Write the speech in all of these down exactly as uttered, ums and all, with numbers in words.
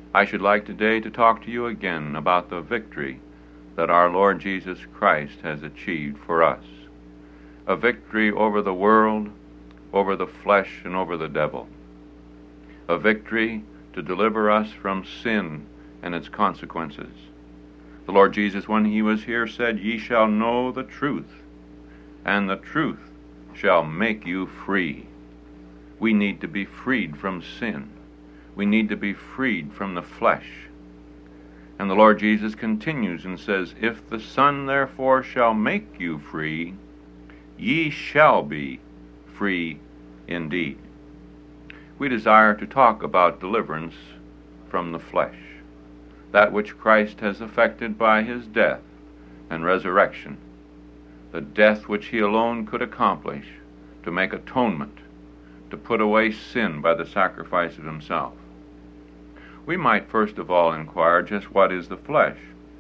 I should like today to talk to you again about the victory that our Lord Jesus Christ has achieved for us. A victory over the world, over the flesh, and over the devil. A victory to deliver us from sin and its consequences. The Lord Jesus, when he was here, said, "Ye shall know the truth, and the truth shall make you free." We need to be freed from sin. We need to be freed from the flesh. And the Lord Jesus continues and says, "If the Son therefore shall make you free, ye shall be free indeed." We desire to talk about deliverance from the flesh, that which Christ has effected by his death and resurrection, the death which he alone could accomplish to make atonement, to put away sin by the sacrifice of himself. We might first of all inquire just what is the flesh.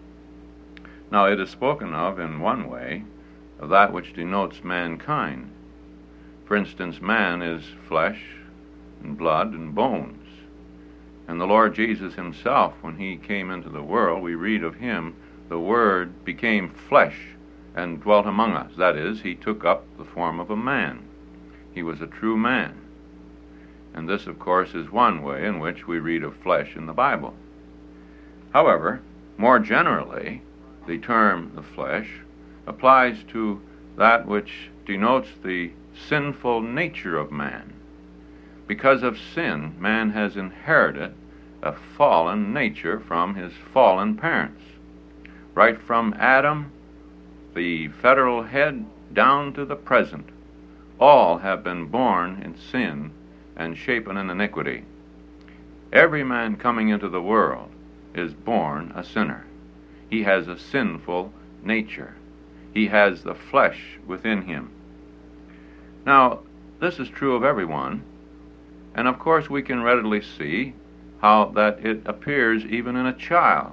Now it is spoken of in one way, of that which denotes mankind. For instance, man is flesh and blood and bones. And the Lord Jesus himself, when he came into the world, we read of him, the Word became flesh and dwelt among us. That is, he took up the form of a man. He was a true man. And this, of course, is one way in which we read of flesh in the Bible. However, more generally, the term the flesh applies to that which denotes the sinful nature of man. Because of sin, man has inherited a fallen nature from his fallen parents. Right from Adam, the federal head, down to the present, all have been born in sin and shapen in iniquity. Every man coming into the world is born a sinner. He has a sinful nature. He has the flesh within him. Now, this is true of everyone, and of course we can readily see how that it appears even in a child.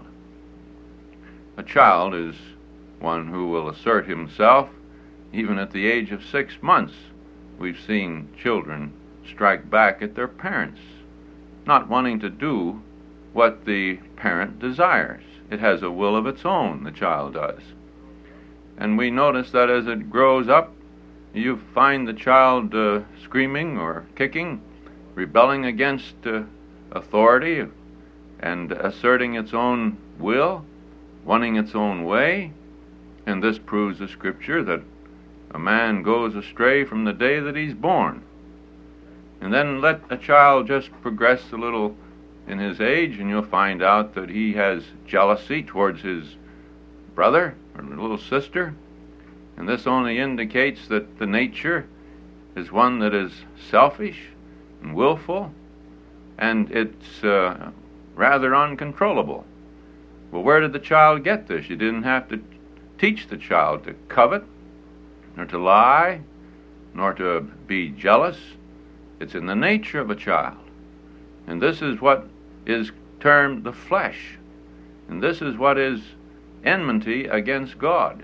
A child is one who will assert himself even at the age of six months. We've seen children strike back at their parents, not wanting to do what the parent desires. It has a will of its own, the child does. And we notice that as it grows up, you find the child uh, screaming or kicking, rebelling against uh, authority, and asserting its own will, wanting its own way. And this proves the scripture that a man goes astray from the day that he's born. And then let a child just progress a little in his age, and you'll find out that he has jealousy towards his brother or little sister. And this only indicates that the nature is one that is selfish and willful, and it's uh, rather uncontrollable. Well, where did the child get this? You didn't have to teach the child to covet, nor to lie, nor to be jealous. It's in the nature of a child. And this is what is termed the flesh. And this is what is enmity against God.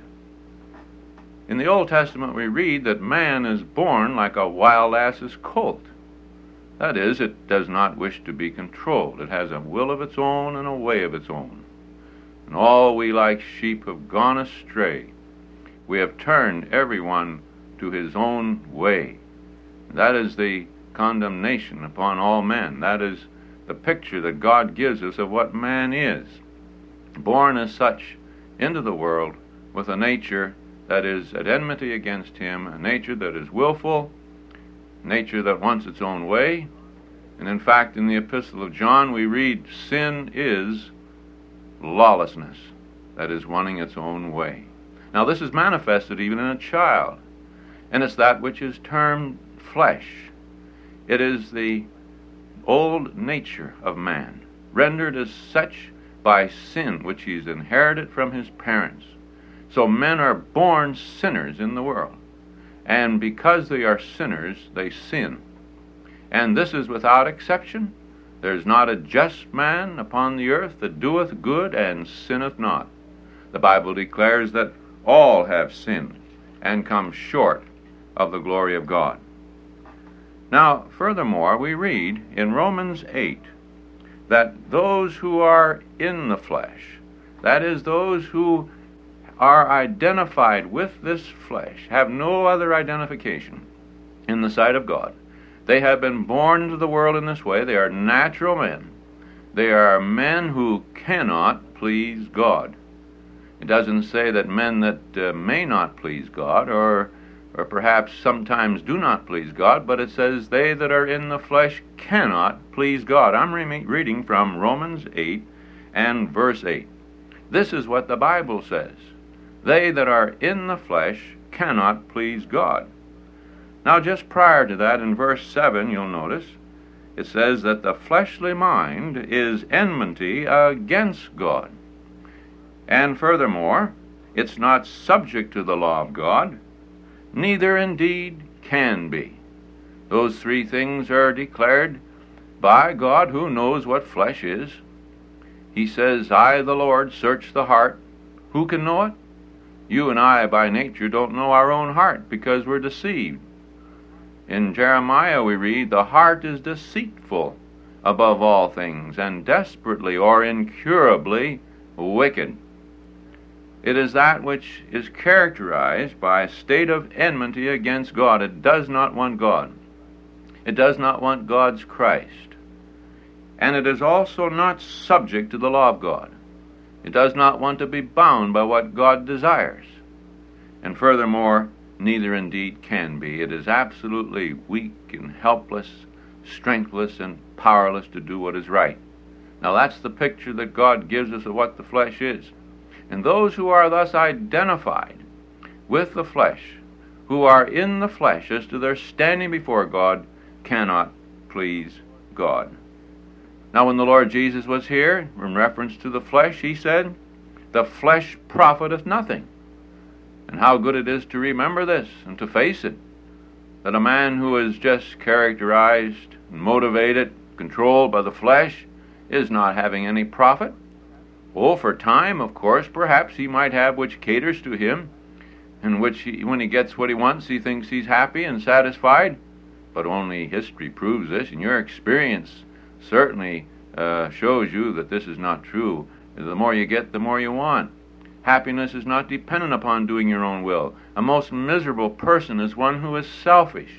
In the Old Testament we read that man is born like a wild ass's colt. That is, it does not wish to be controlled. It has a will of its own and a way of its own. And all we like sheep have gone astray. We have turned everyone to his own way. That is the condemnation upon all men. That is the picture that God gives us of what man is. Born as such into the world with a nature that is at enmity against him, a nature that is willful, a nature that wants its own way. And in fact, in the Epistle of John, we read, sin is lawlessness, that is wanting its own way. Now this is manifested even in a child, and it's that which is termed flesh. It is the old nature of man, rendered as such by sin, which he's inherited from his parents. So men are born sinners in the world, and because they are sinners, they sin. And this is without exception. There's not a just man upon the earth that doeth good and sinneth not. The Bible declares that all have sinned and come short of the glory of God. Now, furthermore, we read in Romans eight that those who are in the flesh, that is, those who are identified with this flesh, have no other identification in the sight of God. They have been born into the world in this way. They are natural men. They are men who cannot please God. It doesn't say that men that uh, may not please God, or or perhaps sometimes do not please God, but it says they that are in the flesh cannot please God. I'm re- reading from Romans eight and verse eight. This is what the Bible says. They that are in the flesh cannot please God. Now, just prior to that, in verse seven, you'll notice, it says that the fleshly mind is enmity against God. And furthermore, it's not subject to the law of God, neither indeed can be. Those three things are declared by God, who knows what flesh is. He says, I, the Lord, search the heart. Who can know it? You and I, by nature, don't know our own heart because we're deceived. In Jeremiah we read, the heart is deceitful above all things, and desperately or incurably wicked. It is that which is characterized by a state of enmity against God. It does not want God. It does not want God's Christ. And it is also not subject to the law of God. It does not want to be bound by what God desires. And furthermore, neither indeed can be. It is absolutely weak and helpless, strengthless and powerless to do what is right. Now that's the picture that God gives us of what the flesh is. And those who are thus identified with the flesh, who are in the flesh as to their standing before God, cannot please God. Now when the Lord Jesus was here, in reference to the flesh, he said, the flesh profiteth nothing. And how good it is to remember this and to face it, that a man who is just characterized, motivated, controlled by the flesh is not having any profit. Oh, for time, of course, perhaps he might have which caters to him, in which he, when he gets what he wants, he thinks he's happy and satisfied. But only history proves this, and your experience certainly uh, shows you that this is not true. The more you get, the more you want. Happiness is not dependent upon doing your own will. A most miserable person is one who is selfish,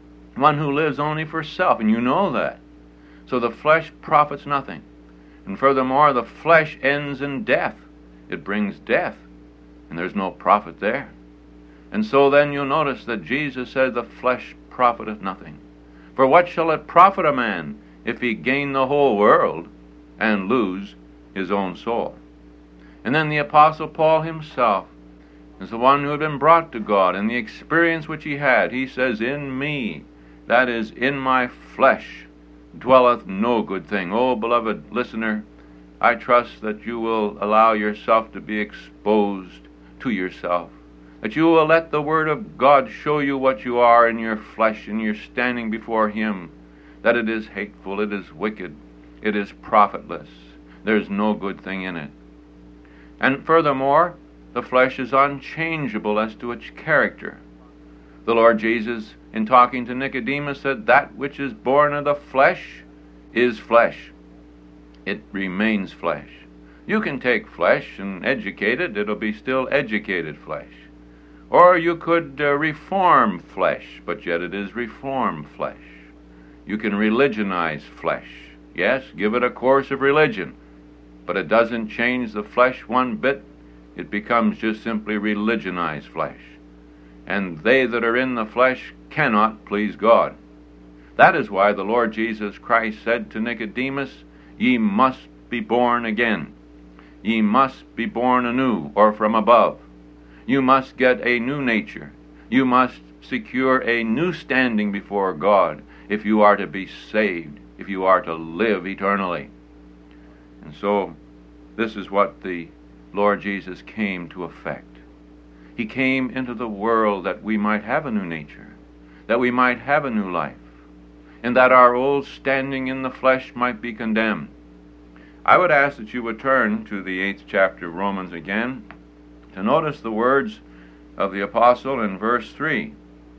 one who lives only for self, and you know that. So the flesh profits nothing. And furthermore, the flesh ends in death. It brings death, and there's no profit there. And so then you'll notice that Jesus said, the flesh profiteth nothing. For what shall it profit a man if he gain the whole world and lose his own soul? And then the Apostle Paul himself is the one who had been brought to God, and the experience which he had, he says, in me, that is, in my flesh, dwelleth no good thing. Oh, beloved listener, I trust that you will allow yourself to be exposed to yourself, that you will let the Word of God show you what you are in your flesh, and you're standing before Him, that it is hateful, it is wicked, it is profitless. There's no good thing in it. And furthermore, the flesh is unchangeable as to its character. The Lord Jesus, in talking to Nicodemus, said, that which is born of the flesh is flesh. It remains flesh. You can take flesh and educate it, it'll be still educated flesh. Or you could uh, reform flesh, but yet it is reformed flesh. You can religionize flesh. Yes, give it a course of religion, but it doesn't change the flesh one bit. It becomes just simply religionized flesh. And they that are in the flesh cannot please God. That is why the Lord Jesus Christ said to Nicodemus, ye must be born again. Ye must be born anew, or from above. You must get a new nature. You must secure a new standing before God if you are to be saved, if you are to live eternally. And so, this is what the Lord Jesus came to effect. He came into the world that we might have a new nature, that we might have a new life, and that our old standing in the flesh might be condemned. I would ask that you would turn to the eighth chapter of Romans again, to notice the words of the apostle in verse three.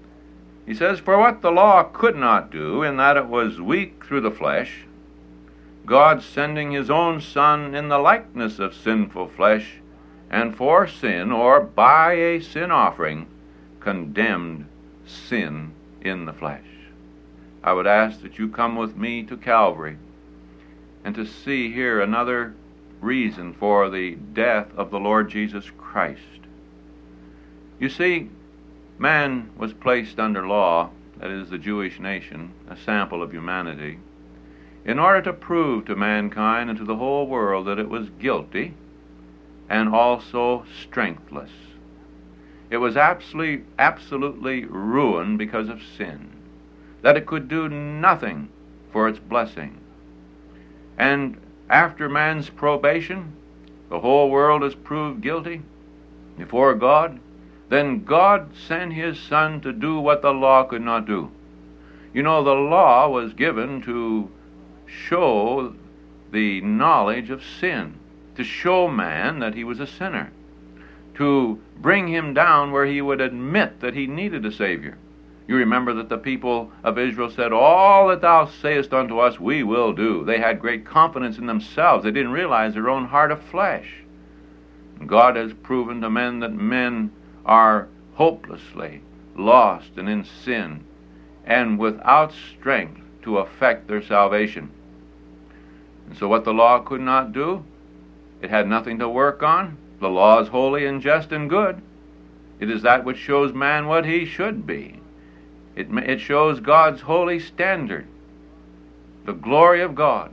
He says, for what the law could not do, in that it was weak through the flesh, God sending his own Son in the likeness of sinful flesh, and for sin, or by a sin offering, condemned sin in the flesh. I would ask that you come with me to Calvary and to see here another reason for the death of the Lord Jesus Christ. You see, man was placed under law, that is the Jewish nation, a sample of humanity, in order to prove to mankind and to the whole world that it was guilty and also strengthless. It was absolutely, absolutely ruined because of sin, that it could do nothing for its blessing. And after man's probation, the whole world is proved guilty before God. Then God sent his Son to do what the law could not do. You know, the law was given to show the knowledge of sin, to show man that he was a sinner, to bring him down where he would admit that he needed a Savior. You remember that the people of Israel said, "All that thou sayest unto us, we will do." They had great confidence in themselves. They didn't realize their own heart of flesh. God has proven to men that men are hopelessly lost and in sin, and without strength to effect their salvation. And so what the law could not do, it had nothing to work on. The law is holy and just and good. It is that which shows man what he should be. It, it shows God's holy standard, the glory of God.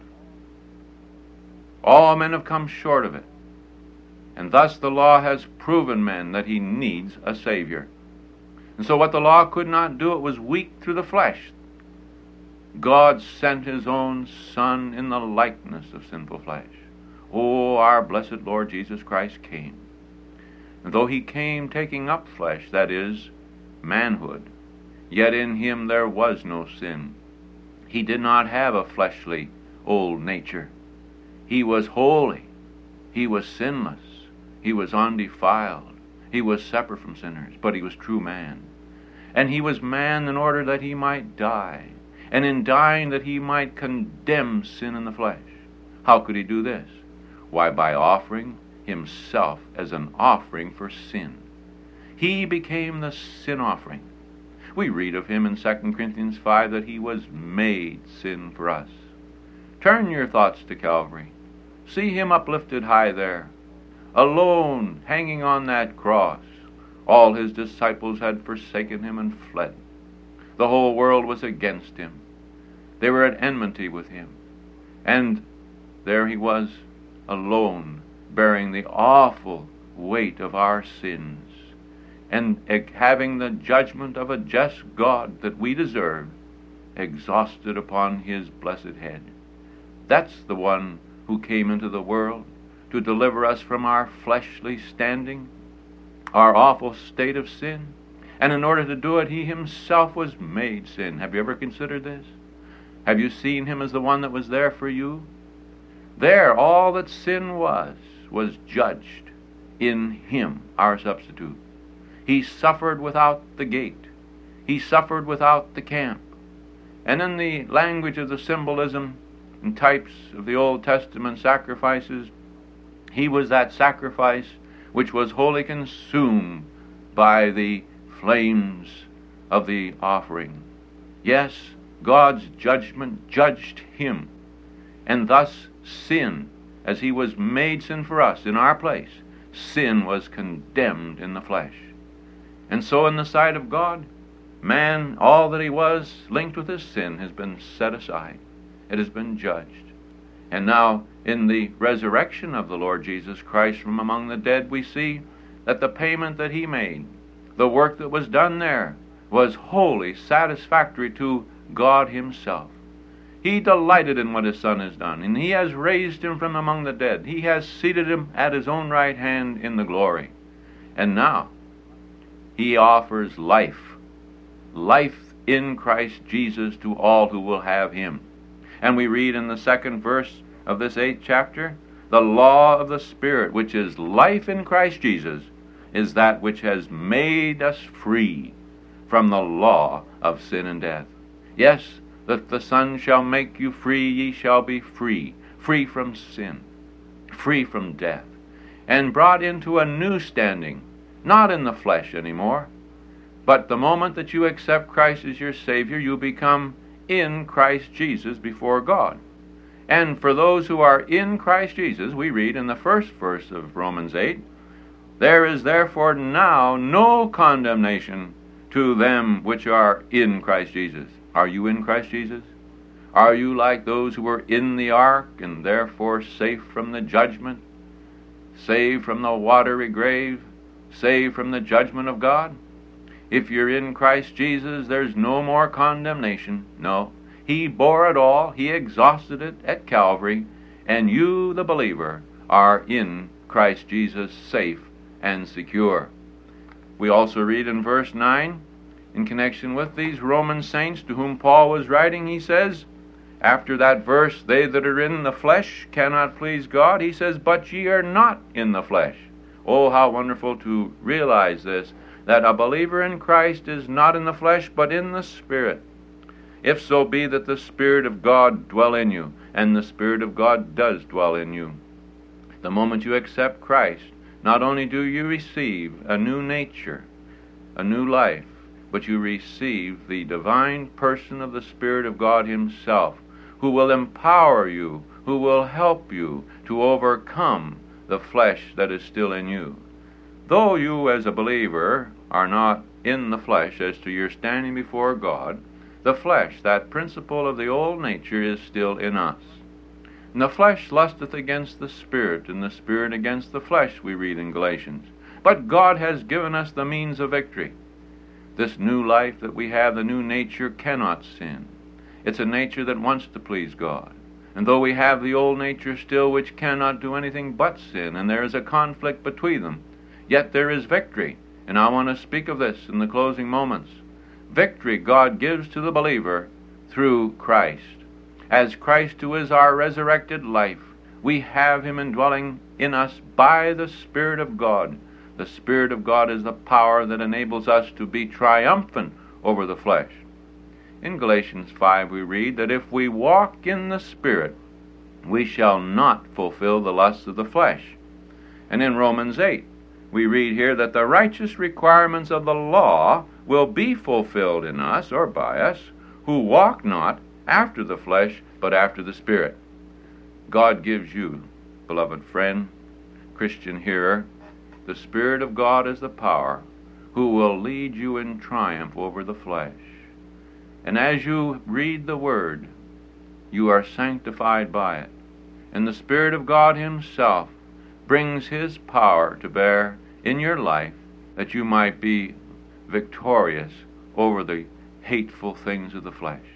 All men have come short of it. And thus the law has proven men that he needs a Savior. And so what the law could not do, it was weak through the flesh. God sent his own Son in the likeness of sinful flesh. Oh, our blessed Lord Jesus Christ came. And though he came taking up flesh, that is, manhood, yet in him there was no sin. He did not have a fleshly old nature. He was holy. He was sinless. He was undefiled. He was separate from sinners, but he was true man. And he was man in order that he might die, and in dying that he might condemn sin in the flesh. How could he do this? Why, by offering himself as an offering for sin. He became the sin offering. We read of him in Second Corinthians five that he was made sin for us. Turn your thoughts to Calvary. See him uplifted high there, alone, hanging on that cross. All his disciples had forsaken him and fled. The whole world was against him. They were at enmity with him. And there he was, alone, bearing the awful weight of our sins, and having the judgment of a just God that we deserve exhausted upon his blessed head. That's the one who came into the world to deliver us from our fleshly standing, our awful state of sin. And in order to do it, he himself was made sin. Have you ever considered this? Have you seen him as the one that was there for you? There, all that sin was, was judged in him, our substitute. He suffered without the gate. He suffered without the camp. And in the language of the symbolism and types of the Old Testament sacrifices, he was that sacrifice which was wholly consumed by the flames of the offering. Yes, God's judgment judged him, and thus sin, as he was made sin for us in our place, sin was condemned in the flesh. And so in the sight of God, man, all that he was linked with his sin has been set aside. It has been judged. And now, in the resurrection of the Lord Jesus Christ from among the dead, we see that the payment that he made, the work that was done there, was wholly satisfactory to God himself. He delighted in what his Son has done, and he has raised him from among the dead. He has seated him at his own right hand in the glory. And now, he offers life, life in Christ Jesus to all who will have him. And we read in the second verse of this eighth chapter, the law of the Spirit, which is life in Christ Jesus, is that which has made us free from the law of sin and death. Yes, that the Son shall make you free, ye shall be free free from sin, free from death, and brought into a new standing, not in the flesh anymore, but the moment that you accept Christ as your Savior, you become in Christ Jesus before God. And for those who are in Christ Jesus, we read in the first verse of Romans eight, there is therefore now no condemnation to them which are in Christ Jesus. Are you in Christ Jesus? Are you like those who were in the ark and therefore safe from the judgment, saved from the watery grave, saved from the judgment of God? If you're in Christ Jesus, there's no more condemnation. No. He bore it all. He exhausted it at Calvary. And you, the believer, are in Christ Jesus, safe and secure. We also read in verse nine, in connection with these Roman saints to whom Paul was writing, he says, after that verse, they that are in the flesh cannot please God, he says, but ye are not in the flesh. Oh, how wonderful to realize this, that a believer in Christ is not in the flesh, but in the Spirit. If so be that the Spirit of God dwell in you, and the Spirit of God does dwell in you. The moment you accept Christ, not only do you receive a new nature, a new life, but you receive the divine person of the Spirit of God Himself, who will empower you, who will help you to overcome the flesh that is still in you. Though you as a believer are not in the flesh as to your standing before God, the flesh, that principle of the old nature, is still in us. And the flesh lusteth against the Spirit, and the Spirit against the flesh, we read in Galatians. But God has given us the means of victory. This new life that we have, the new nature, cannot sin. It's a nature that wants to please God. And though we have the old nature still, which cannot do anything but sin, and there is a conflict between them, yet there is victory. And I want to speak of this in the closing moments. Victory God gives to the believer through Christ. As Christ, who is our resurrected life, we have Him indwelling in us by the Spirit of God. The Spirit of God is the power that enables us to be triumphant over the flesh. In Galatians five we read that if we walk in the Spirit, we shall not fulfill the lusts of the flesh. And in Romans eight, we read here that the righteous requirements of the law will be fulfilled in us, or by us, who walk not after the flesh, but after the Spirit. God gives you, beloved friend, Christian hearer, the Spirit of God as the power, who will lead you in triumph over the flesh. And as you read the Word, you are sanctified by it. And the Spirit of God Himself brings His power to bear in your life, that you might be victorious over the hateful things of the flesh.